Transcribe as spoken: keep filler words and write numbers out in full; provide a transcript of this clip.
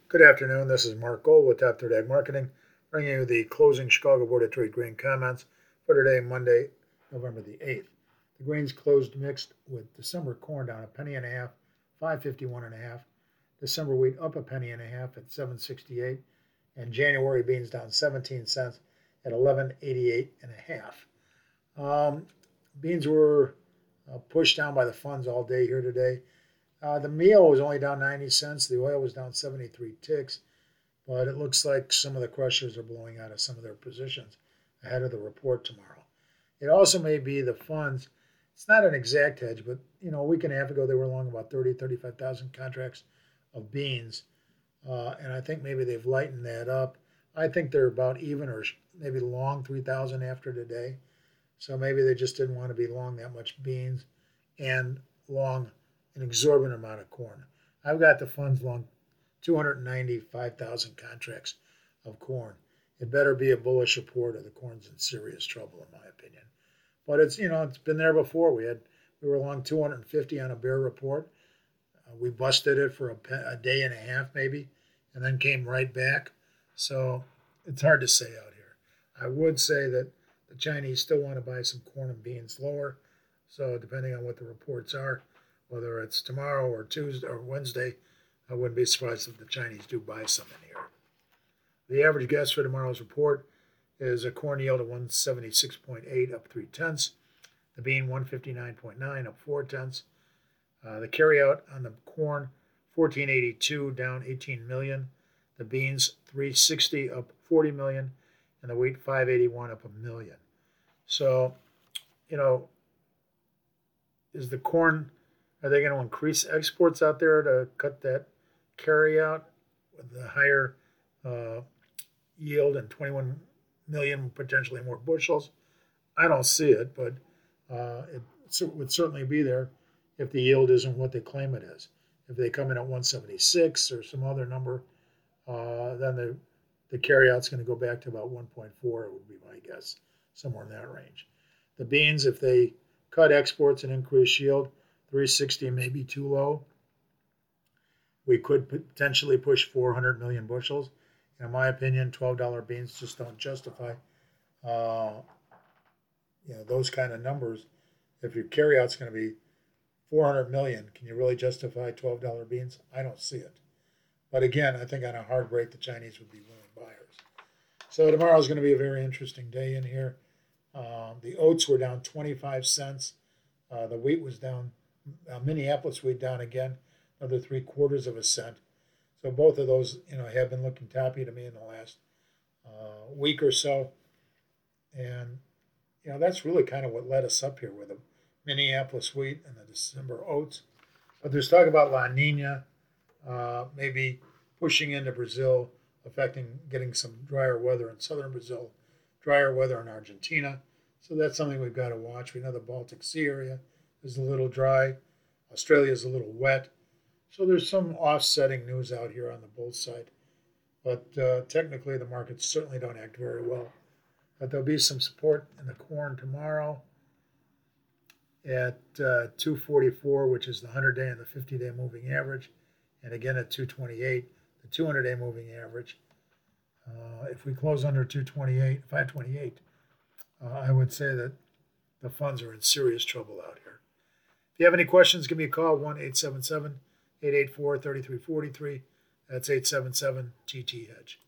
Good afternoon. This is Mark Gold with Top Third Ag Marketing, bringing you the closing Chicago Board of Trade grain comments for today, Monday, November the eighth. The grains closed mixed with December corn down a penny and a half, five fifty-one and a half. December wheat up a penny and a half at seven sixty-eight, and January beans down seventeen cents at eleven eighty-eight and a half. Um, beans were uh, pushed down by the funds all day here today. Uh, the meal was only down ninety cents. The oil was down seventy-three ticks, but it looks like some of the crushers are blowing out of some of their positions ahead of the report tomorrow. It also may be the funds. It's not an exact hedge, but you know, a week and a half ago they were long about thirty, thirty-five thousand contracts of beans, uh, and I think maybe they've lightened that up. I think they're about even or maybe long three thousand after today. So maybe they just didn't want to be long that much beans and long an exorbitant amount of corn. I've got the funds long two hundred ninety-five thousand contracts of corn. It better be a bullish report or the corn's in serious trouble, in my opinion. But it's, you know, it's been there before. We had we were long two hundred fifty on a bear report. Uh, we busted it for a, a day and a half maybe, and then came right back. So it's hard to say out here. I would say that the Chinese still want to buy some corn and beans lower. So depending on what the reports are, whether it's tomorrow or Tuesday or Wednesday, I wouldn't be surprised if the Chinese do buy some in here. The average guess for tomorrow's report is a corn yield of one seventy-six point eight, up three tenths. The bean one fifty-nine point nine, up four tenths. Uh, the carryout on the corn fourteen eighty-two, down eighteen million. The beans three sixty, up forty million, and the wheat five eighty-one, up a million. So, you know, is the corn, are they going to increase exports out there to cut that carry out with the higher uh, yield and twenty-one million, potentially more bushels? I don't see it, but uh, it would certainly be there if the yield isn't what they claim it is. If they come in at one seventy-six or some other number, uh, then the, the carry out's going to go back to about one point four, it would be my guess, somewhere in that range. The beans, if they cut exports and increase yield, three sixty may be too low. We could potentially push four hundred million bushels. In my opinion, twelve dollar beans just don't justify uh, you know, those kind of numbers. If your carryout's going to be four hundred million, can you really justify twelve dollar beans? I don't see it. But again, I think on a hard break, the Chinese would be willing buyers. So tomorrow is going to be a very interesting day in here. Um, the oats were down twenty-five cents. Uh, the wheat was down. Uh, Minneapolis wheat down again, another three quarters of a cent. So both of those, you know, have been looking toppy to me in the last uh, week or so. And, you know, that's really kind of what led us up here with the Minneapolis wheat and the December oats. But there's talk about La Nina uh, maybe pushing into Brazil, affecting getting some drier weather in southern Brazil, drier weather in Argentina. So that's something we've got to watch. We know the Baltic Sea area is a little dry. Australia is a little wet. So there's some offsetting news out here on the bull side. But uh, technically, the markets certainly don't act very well. But there'll be some support in the corn tomorrow at uh, two forty-four, which is the one hundred day and the fifty day moving average. And again at two twenty-eight, the two hundred day moving average. Uh, if we close under two twenty-eight, five twenty-eight, uh, I would say that the funds are in serious trouble out here. If you have any questions, give me a call, one eight seven seven, eight eight four, three three four three. That's eight seven seven T T Hedge.